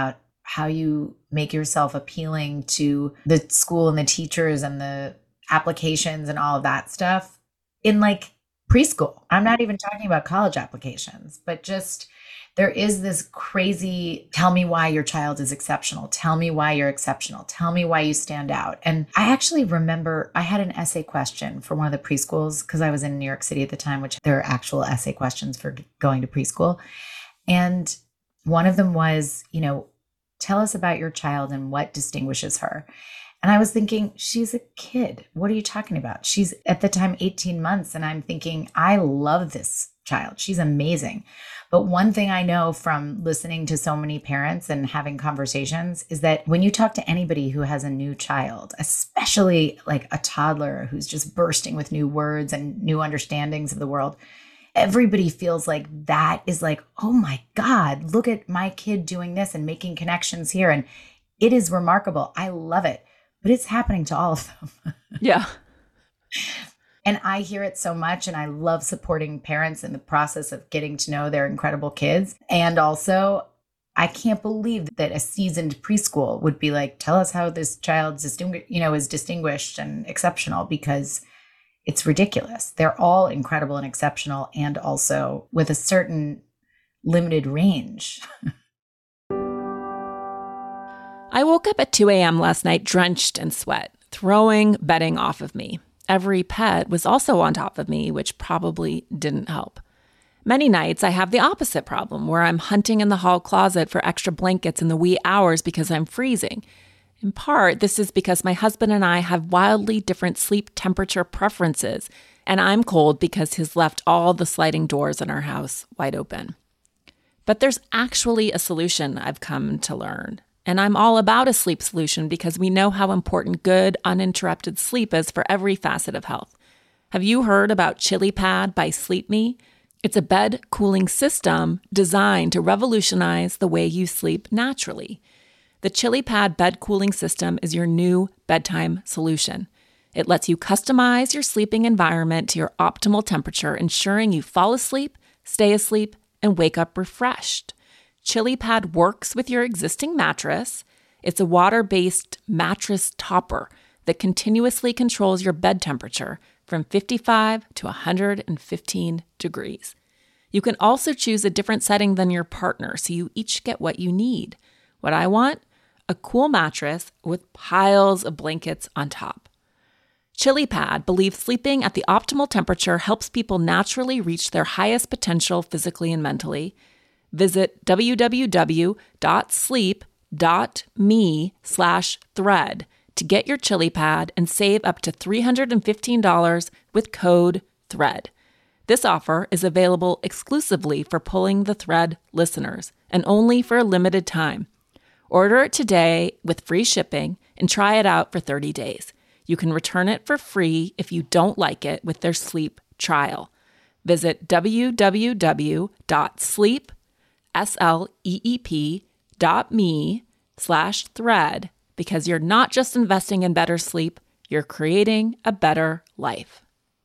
how you make yourself appealing to the school and the teachers and the applications and all of that stuff in like preschool. I'm not even talking about college applications, but just there is this crazy, tell me why your child is exceptional. Tell me why you're exceptional. Tell me why you stand out. And I actually remember I had an essay question for one of the preschools because I was in New York City at the time, which there are actual essay questions for going to preschool. And one of them was, tell us about your child and what distinguishes her. And I was thinking, she's a kid. What are you talking about? She's at the time 18 months. And I'm thinking, I love this child. She's amazing. But one thing I know from listening to so many parents and having conversations is that when you talk to anybody who has a new child, especially like a toddler who's just bursting with new words and new understandings of the world, everybody feels like that is like, oh my God, look at my kid doing this and making connections here. And it is remarkable. I love it. But it's happening to all of them. Yeah. And I hear it so much. And I love supporting parents in the process of getting to know their incredible kids. And also, I can't believe that a seasoned preschool would be like, tell us how this child is distinguished and exceptional, because it's ridiculous. They're all incredible and exceptional, and also with a certain limited range. I woke up at 2 a.m. last night drenched in sweat, throwing bedding off of me. Every pet was also on top of me, which probably didn't help. Many nights I have the opposite problem, where I'm hunting in the hall closet for extra blankets in the wee hours because I'm freezing. In part, this is because my husband and I have wildly different sleep temperature preferences, and I'm cold because he's left all the sliding doors in our house wide open. But there's actually a solution I've come to learn. And I'm all about a sleep solution because we know how important good, uninterrupted sleep is for every facet of health. Have you heard about ChiliPad by Sleep Me? It's a bed cooling system designed to revolutionize the way you sleep naturally. The ChiliPad bed cooling system is your new bedtime solution. It lets you customize your sleeping environment to your optimal temperature, ensuring you fall asleep, stay asleep, and wake up refreshed. ChiliPad works with your existing mattress. It's a water-based mattress topper that continuously controls your bed temperature from 55 to 115 degrees. You can also choose a different setting than your partner, so you each get what you need. What I want? A cool mattress with piles of blankets on top. ChiliPad believes sleeping at the optimal temperature helps people naturally reach their highest potential physically and mentally. Visit www.sleep.me/thread to get your ChiliPad and save up to $315 with code THREAD. This offer is available exclusively for Pulling the Thread listeners and only for a limited time. Order it today with free shipping and try it out for 30 days. You can return it for free if you don't like it with their sleep trial. Visit www.sleep.me/thread because you're not just investing in better sleep, you're creating a better life.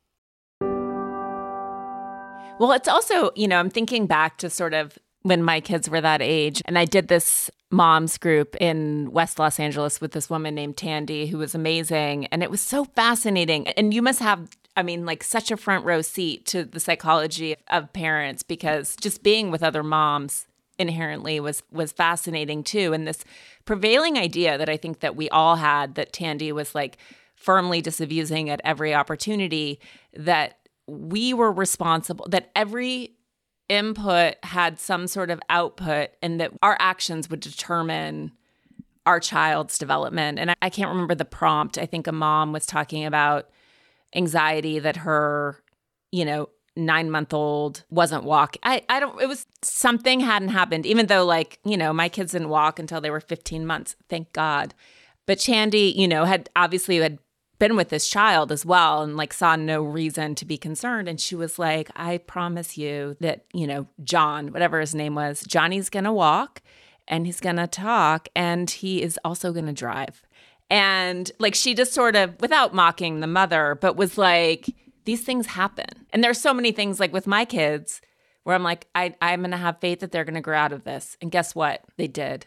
Well, it's also, I'm thinking back to sort of when my kids were that age, and I did this moms group in West Los Angeles with this woman named Tandy, who was amazing. And it was so fascinating. And you must have, such a front row seat to the psychology of parents, because just being with other moms inherently was fascinating too. And this prevailing idea that I think that we all had, that Tandy was like firmly disabusing at every opportunity, that we were responsible, that every input had some sort of output, and that our actions would determine our child's development. And I can't remember the prompt. I think a mom was talking about anxiety that her, 9-month-old wasn't walking. It was something hadn't happened, even though my kids didn't walk until they were 15 months, thank God. But Tandy, had been with this child as well and saw no reason to be concerned. And she was like, I promise you that, John, whatever his name was, Johnny's going to walk and he's going to talk and he is also going to drive. And she just sort of, without mocking the mother, but was like, these things happen. And there's so many things with my kids where I'm like, I'm going to have faith that they're going to grow out of this. And guess what? They did.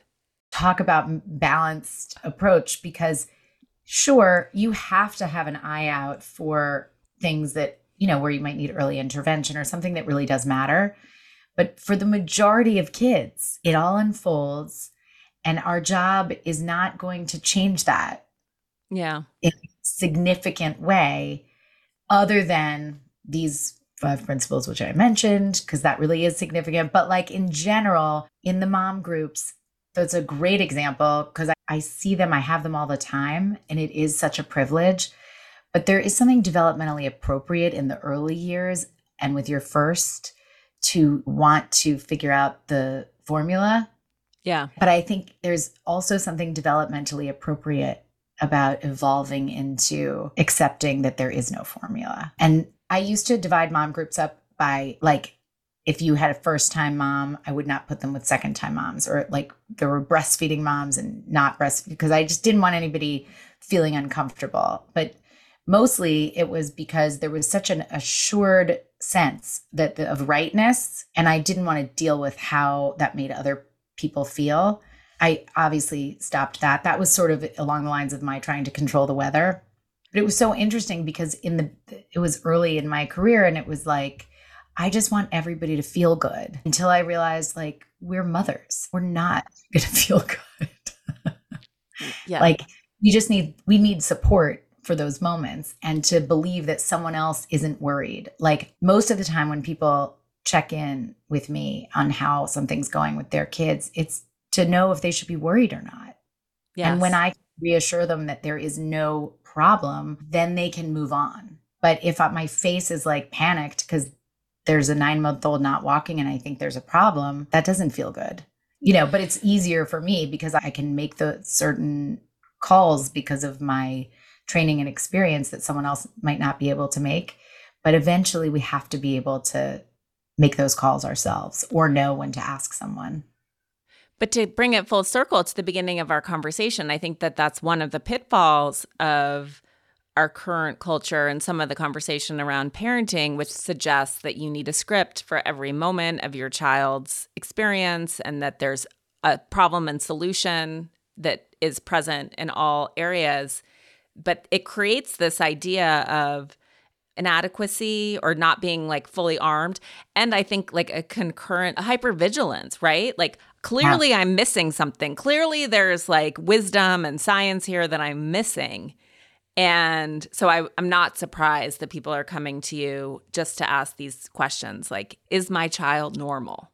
talk about balanced approach, because sure, you have to have an eye out for things that, where you might need early intervention or something that really does matter. But for the majority of kids, it all unfolds, and our job is not going to change that in a significant way, other than these 5 principles, which I mentioned, because that really is significant. But like in general, in the mom groups, that's a great example, because I see them, I have them all the time, and it is such a privilege. But there is something developmentally appropriate in the early years and with your first to want to figure out the formula. Yeah. But I think there's also something developmentally appropriate about evolving into accepting that there is no formula. And I used to divide mom groups up by like, if you had a first time mom, I would not put them with second time moms, or like there were breastfeeding moms and not breastfeeding, because I just didn't want anybody feeling uncomfortable. But mostly it was because there was such an assured sense that of rightness, and I didn't want to deal with how that made other people feel. I obviously stopped that. That was sort of along the lines of my trying to control the weather. But it was so interesting because it was early in my career, and it was like, I just want everybody to feel good, until I realized like, we're mothers. We're not going to feel good. Yeah. Like we need support for those moments, and to believe that someone else isn't worried. Like most of the time when people check in with me on how something's going with their kids, it's to know if they should be worried or not. Yes. And when I reassure them that there is no problem, then they can move on. But if my face is like panicked because there's a 9-month-old not walking and I think there's a problem, that doesn't feel good. But it's easier for me because I can make the certain calls because of my training and experience that someone else might not be able to make. But eventually we have to be able to make those calls ourselves, or know when to ask someone. But to bring it full circle to the beginning of our conversation, I think that that's one of the pitfalls of our current culture and some of the conversation around parenting, which suggests that you need a script for every moment of your child's experience, and that there's a problem and solution that is present in all areas. But it creates this idea of inadequacy or not being like fully armed. And I think like a concurrent hypervigilance, right? Like clearly I'm missing something. Clearly there's like wisdom and science here that I'm missing. And so I'm not surprised that people are coming to you just to ask these questions like, is my child normal?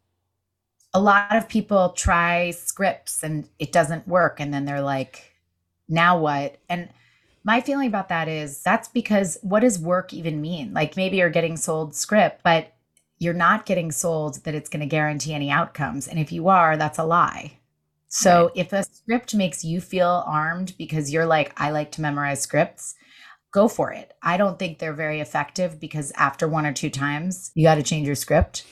A lot of people try scripts and it doesn't work. And then they're like, now what? And my feeling about that is that's because what does work even mean? Like maybe you're getting sold script, but you're not getting sold that it's going to guarantee any outcomes. And if you are, that's a lie. So if a script makes you feel armed because you're like, I like to memorize scripts, go for it. I don't think they're very effective, because after 1 or 2 times, you got to change your script.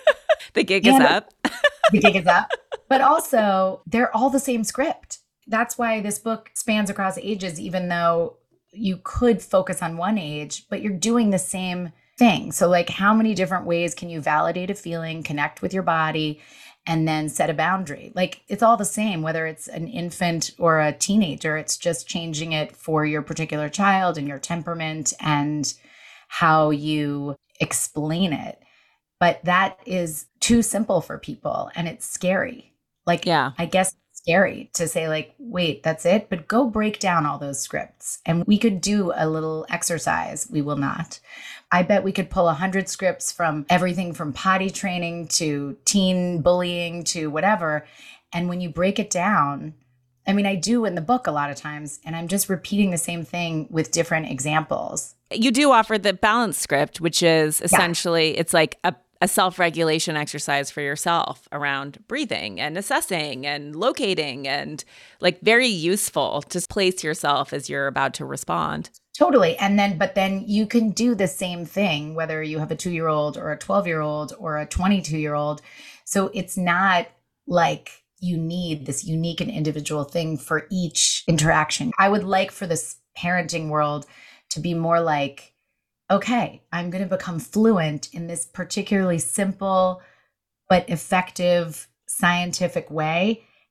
The gig is up. The gig is up. But also, they're all the same script. That's why this book spans across ages, even though you could focus on one age, but you're doing the same thing. So like, how many different ways can you validate a feeling, connect with your body, and then set a boundary? Like it's all the same, whether it's an infant or a teenager. It's just changing it for your particular child and your temperament and how you explain it. But that is too simple for people, and it's scary. Like, I guess scary to say like, wait, that's it? But go break down all those scripts. And we could do a little exercise. We will not. I bet we could pull 100 scripts from everything from potty training to teen bullying to whatever. And when you break it down, I mean, I do in the book a lot of times, and I'm just repeating the same thing with different examples. You do offer the balance script, which is essentially, it's like a self-regulation exercise for yourself around breathing and assessing and locating, and like very useful to place yourself as you're about to respond. Totally. But then you can do the same thing, whether you have a 2-year-old or a 12-year-old or a 22-year-old. So it's not like you need this unique and individual thing for each interaction. I would like for this parenting world to be more like, okay, I'm going to become fluent in this particularly simple but effective scientific way.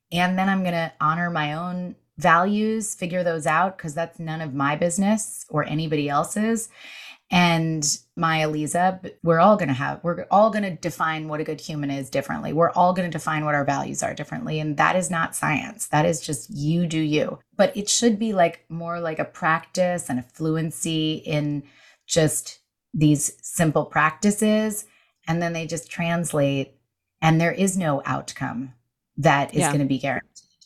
And then I'm going to honor my own values, figure those out, because that's none of my business or anybody else's. And my Aliza, we're all going to define what a good human is differently. We're all going to define what our values are differently. And that is not science. That is just you do you. But it should be like more like a practice and a fluency in just these simple practices. And then they just translate, and there is no outcome that is going to be guaranteed.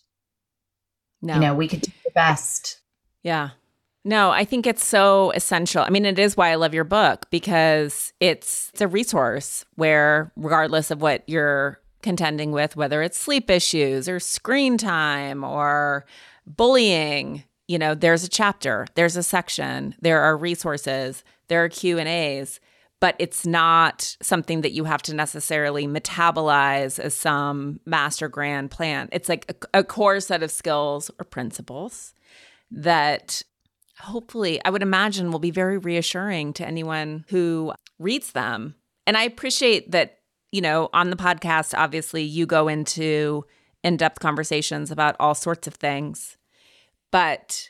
No. We could do the best. Yeah. No, I think it's so essential. I mean, it is why I love your book, because it's a resource where, regardless of what you're contending with, whether it's sleep issues or screen time or bullying, there's a chapter, there's a section, there are resources, there are Q&As, but it's not something that you have to necessarily metabolize as some master grand plan. It's like a core set of skills or principles that hopefully, I would imagine, will be very reassuring to anyone who reads them. And I appreciate that, on the podcast, obviously, you go into in-depth conversations about all sorts of things, but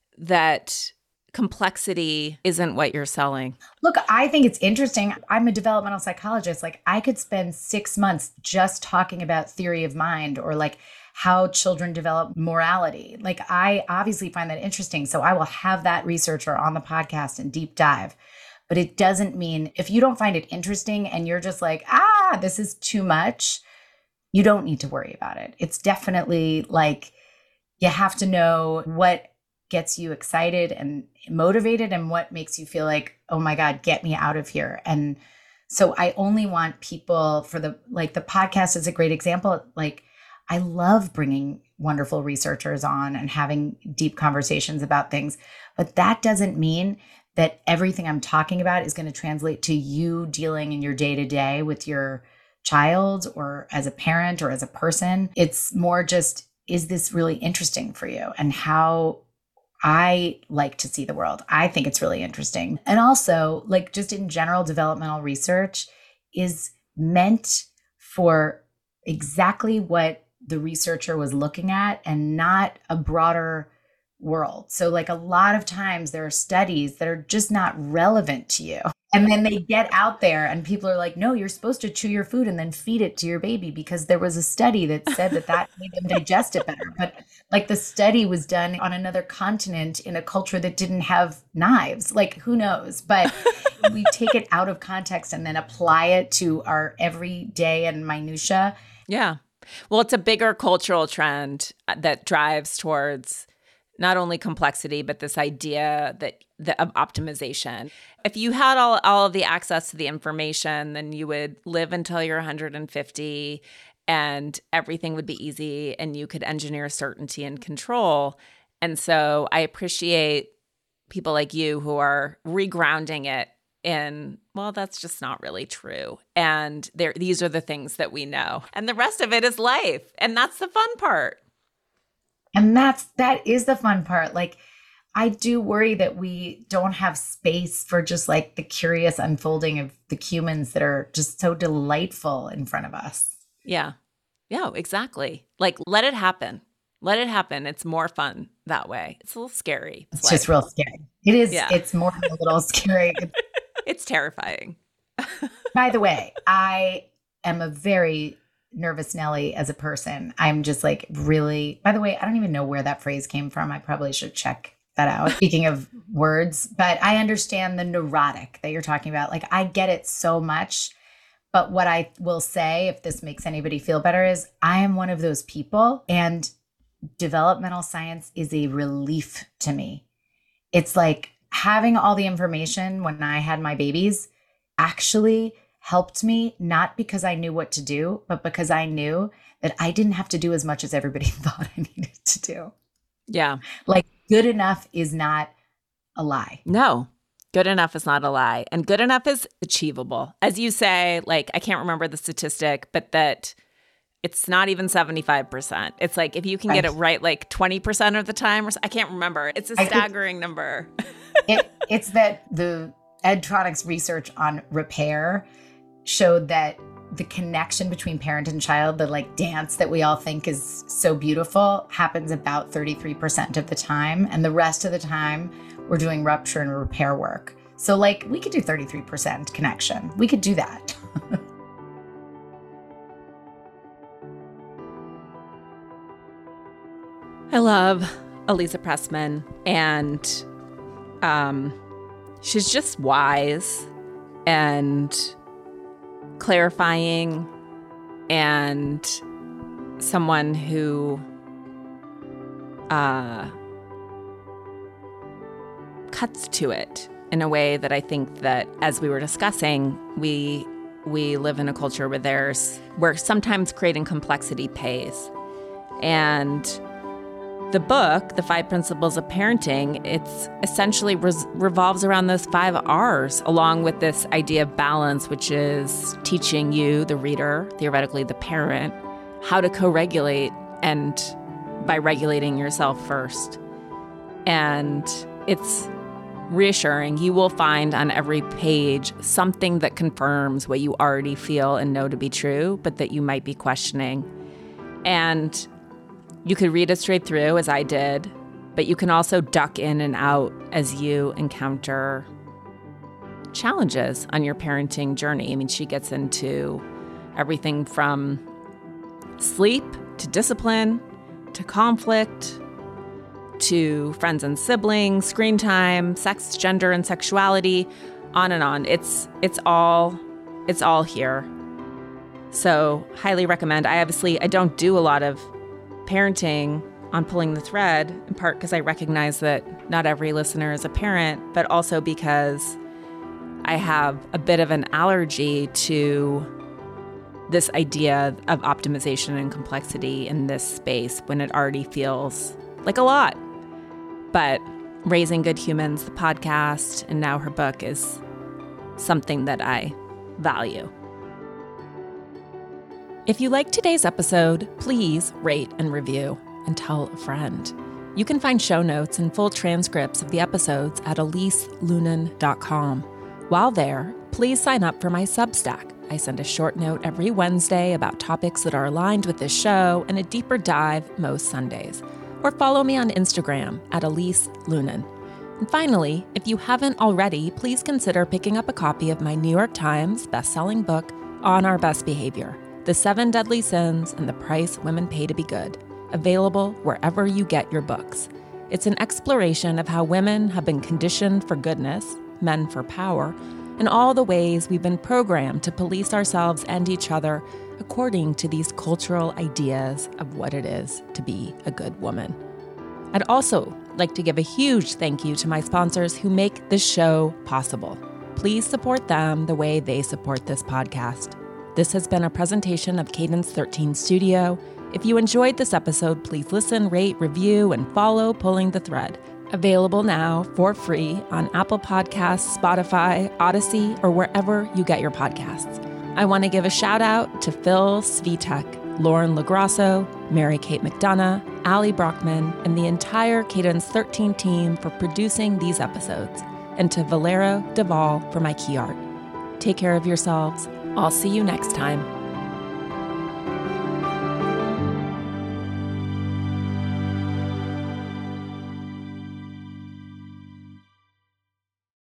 that complexity isn't what you're selling. Look, I think it's interesting. I'm a developmental psychologist. Like, I could spend 6 months just talking about theory of mind or like how children develop morality. Like, I obviously find that interesting. So I will have that researcher on the podcast and deep dive. But it doesn't mean if you don't find it interesting and you're just like, this is too much, you don't need to worry about it. It's definitely like, you have to know what gets you excited and motivated and what makes you feel like, oh my God, get me out of here. And so I only want people for the podcast is a great example. Like, I love bringing wonderful researchers on and having deep conversations about things, but that doesn't mean that everything I'm talking about is going to translate to you dealing in your day-to-day with your child or as a parent or as a person. It's more just, is this really interesting for you? And how I like to see the world. I think it's really interesting. And also, like, just in general, developmental research is meant for exactly what the researcher was looking at and not a broader world. So like a lot of times there are studies that are just not relevant to you. And then they get out there and people are like, no, you're supposed to chew your food and then feed it to your baby because there was a study that said that made them digest it better. But like the study was done on another continent in a culture that didn't have knives. Like, who knows? But we take it out of context and then apply it to our everyday and minutia. Yeah. Well, it's a bigger cultural trend that drives towards not only complexity, but this idea of optimization. If you had all of the access to the information, then you would live until you're 150 and everything would be easy and you could engineer certainty and control. And so I appreciate people like you who are regrounding it in, well, that's just not really true. And these are the things that we know. And the rest of it is life. And that's the fun part. And that is the fun part. Like, I do worry that we don't have space for just like the curious unfolding of the humans that are just so delightful in front of us. Yeah. Yeah, exactly. Like, let it happen. Let it happen. It's more fun that way. It's a little scary. It's just real scary. It is. Yeah. It's more than a little scary. It's terrifying. By the way, I am a very nervous Nelly as a person. I'm just like really, by the way, I don't even know where that phrase came from. I probably should check that out. Speaking of words, but I understand the neurotic that you're talking about. Like, I get it so much. But what I will say, if this makes anybody feel better, is I am one of those people, and developmental science is a relief to me. It's like having all the information when I had my babies actually helped me, not because I knew what to do, but because I knew that I didn't have to do as much as everybody thought I needed to do. Yeah. Like, good enough is not a lie. No, good enough is not a lie. And good enough is achievable. As you say, like, I can't remember the statistic, but that it's not even 75%. It's like, if you can get it right, like 20% of the time, I can't remember. It's a staggering number. It's that the Edtronics research on repair showed that the connection between parent and child, the like dance that we all think is so beautiful, happens about 33% of the time. And the rest of the time, we're doing rupture and repair work. So like we could do 33% connection. We could do that. I love Aliza Pressman, and she's just wise and clarifying, and someone who cuts to it in a way that I think that, as we were discussing, we live in a culture where sometimes creating complexity pays. And the book, The 5 Principles of Parenting, it's essentially revolves around those 5 R's, along with this idea of balance, which is teaching you, the reader, theoretically the parent, how to co-regulate, and by regulating yourself first. And it's reassuring. You will find on every page something that confirms what you already feel and know to be true, but that you might be questioning. And you could read it straight through, as I did, but you can also duck in and out as you encounter challenges on your parenting journey. I mean, she gets into everything from sleep to discipline to conflict to friends and siblings, screen time, sex, gender, and sexuality, on and on. It's all here. So highly recommend. I don't do a lot of parenting on Pulling the Thread, in part because I recognize that not every listener is a parent, but also because I have a bit of an allergy to this idea of optimization and complexity in this space when it already feels like a lot. But Raising Good Humans, the podcast, and now her book is something that I value. If you liked today's episode, please rate and review and tell a friend. You can find show notes and full transcripts of the episodes at eliselunen.com. While there, please sign up for my Substack. I send a short note every Wednesday about topics that are aligned with this show and a deeper dive most Sundays. Or follow me on Instagram at Elise Lunen. And finally, if you haven't already, please consider picking up a copy of my New York Times bestselling book, On Our Best Behavior: The 7 Deadly Sins and the Price Women Pay to Be Good, available wherever you get your books. It's an exploration of how women have been conditioned for goodness, men for power, and all the ways we've been programmed to police ourselves and each other according to these cultural ideas of what it is to be a good woman. I'd also like to give a huge thank you to my sponsors who make this show possible. Please support them the way they support this podcast. This has been a presentation of Cadence 13 Studio. If you enjoyed this episode, please listen, rate, review, and follow Pulling the Thread. Available now for free on Apple Podcasts, Spotify, Odyssey, or wherever you get your podcasts. I want to give a shout out to Phil Svitek, Lauren LaGrasso, Mary Kate McDonough, Ali Brockman, and the entire Cadence 13 team for producing these episodes, and to Valero Duvall for my key art. Take care of yourselves. I'll see you next time.